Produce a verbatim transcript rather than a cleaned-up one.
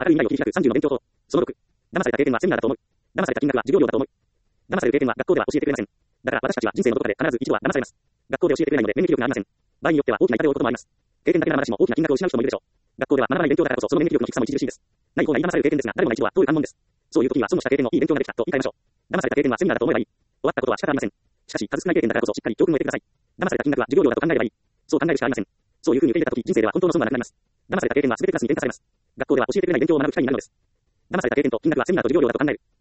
明るい未来を切り開くさんじゅうの勉強法。そのろく。騙された経験はセミナーだと思う。騙された金額は授業料だと思う。騙される経験は学校では教えてくれません。だから私たちは人生のどこかで必ず一度は騙されます。学校で教えてくれないので免疫力がありません。場合によっては大きな痛手を負うこともあります。経験だけならまだしも大きな金額を失う人もいるでしょう。学校では学ばない勉強だからこそその免疫力の低さも著しいです。ない方がいい騙される経験ですが、誰もが一度は通る関門です。そういう時には損をした経験をいい勉強ができたと言い換えましょう。騙された経験はセミナーだと思えばいい。終わったことは仕方ありません。しかし、数少ない経験だからこそしっかり教訓を得てください。騙された金額は授業料だと考えればいい。そう考えるしかありません。そういうふうに受け入れた時、人生では本当の損はなくなります。騙された経験は全てクラスに転化されます。学校では教えてくれない勉強を学ぶ機会になるのです。騙された経験と金額はセミナーと授業料だと考える。